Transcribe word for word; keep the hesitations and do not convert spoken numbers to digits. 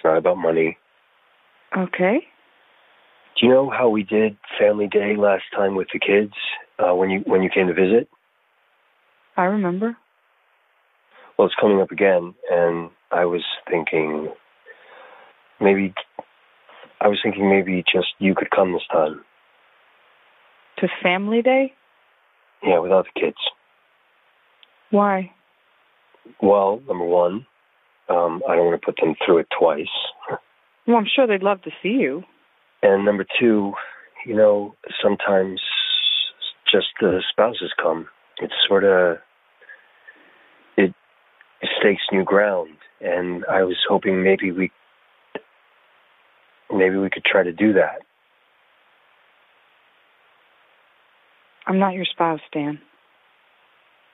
not about money. Okay. Do you know how we did Family Day last time with the kids uh, when you when you came to visit? I remember. Well, it's coming up again, and I was thinking maybe I was thinking maybe just you could come this time. To Family Day? Yeah, without the kids. Why? Well, number one, um, I don't want to put them through it twice. Well, I'm sure they'd love to see you. And number two, you know, sometimes just the spouses come. It's sort of, it, it stakes new ground. And I was hoping maybe we, maybe we could try to do that. I'm not your spouse, Dan.